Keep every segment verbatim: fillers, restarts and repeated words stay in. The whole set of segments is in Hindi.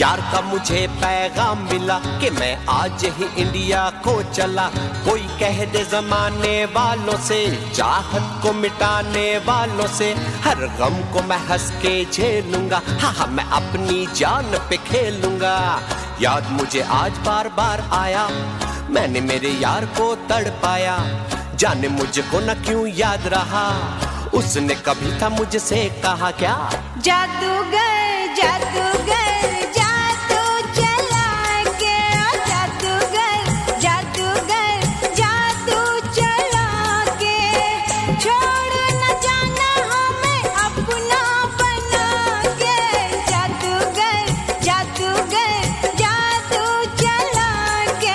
यार का मुझे पैगाम मिला कि मैं आज ही इंडिया को चला। कोई कह दे जमाने वालों से, चाहत को मिटाने वालों से, हर गम को मैं हंस के झेलूंगा। हाँ हाँ मैं अपनी जान पे खेलूंगा। याद मुझे आज बार बार आया, मैंने मेरे यार को तड़पाया। जाने मुझको न क्यों याद रहा, उसने कभी था मुझसे कहा क्या, जादूगर जादूगर जादू चला के, जादूगर जादूगर जादू चला के, छोड़ न जाना हमें अपना बना के, जादूगर जादूगर जादू चला के।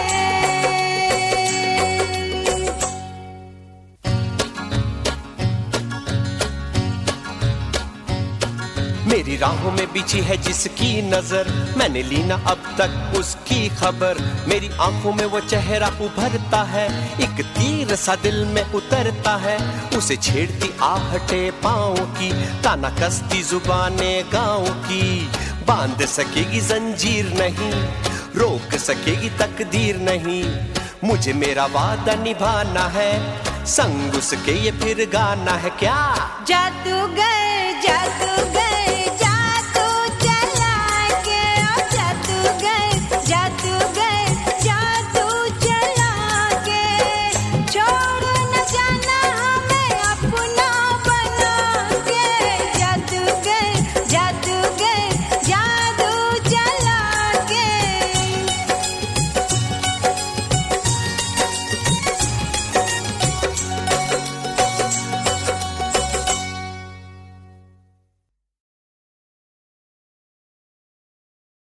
मेरी राहों में बिछी है जिसकी नजर, मैंने ली ना अब तक उसकी खबर। मेरी आंखों में वो चेहरा उभरता है, एक तीर सा दिल में उतरता है। उसे छेड़ती आहटे पाँव की, ताना कसती जुबाने गाँव की। बांध सकेगी जंजीर नहीं, रोक सकेगी तकदीर नहीं। मुझे मेरा वादा निभाना है, संग उसके ये फिर गाना है क्या, जादूगर जादूगर